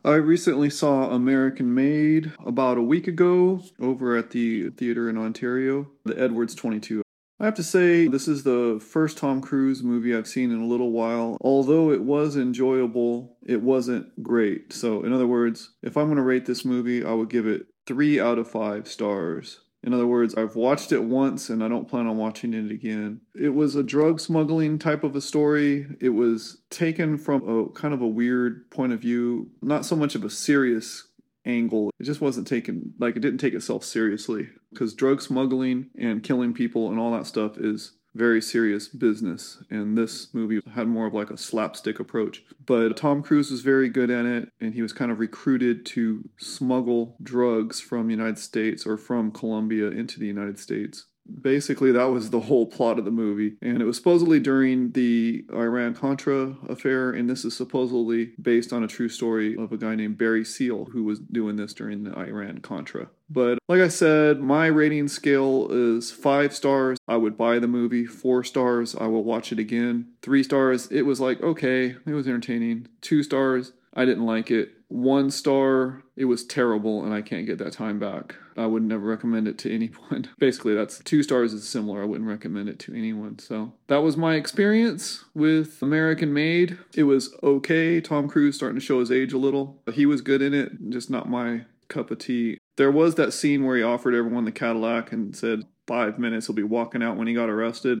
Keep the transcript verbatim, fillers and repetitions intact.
I recently saw American Made about a week ago over at the theater in Ontario, the Edwards twenty-two. I have to say, this is the first Tom Cruise movie I've seen in a little while. Although it was enjoyable, it wasn't great. So, in other words, if I'm going to rate this movie, I would give it three out of five stars. In other words, I've watched it once and I don't plan on watching it again. It was a drug smuggling type of a story. It was taken from a kind of a weird point of view, not so much of a serious angle. It just wasn't taken, like, it didn't take itself seriously because drug smuggling and killing people and all that stuff is very serious business, and this movie had more of like a slapstick approach. But Tom Cruise was very good at it, and he was kind of recruited to smuggle drugs from the United States or from Colombia into the United States. Basically, that was the whole plot of the movie. And it was supposedly during the Iran Contra affair, and this is supposedly based on a true story of a guy named Barry Seal who was doing this during the Iran Contra. But like I said, my rating scale is five stars. I would buy the movie. Four stars, I will watch it again. Three stars, it was like, okay, it was entertaining. Two stars, I didn't like it. One star, it was terrible and I can't get that time back. I would never recommend it to anyone. Basically, that's two stars is similar. I wouldn't recommend it to anyone. So that was my experience with American Made. It was okay. Tom Cruise starting to show his age a little. He was good in it, just not my cup of tea. There was that scene where he offered everyone the Cadillac and said five minutes he'll be walking out when he got arrested.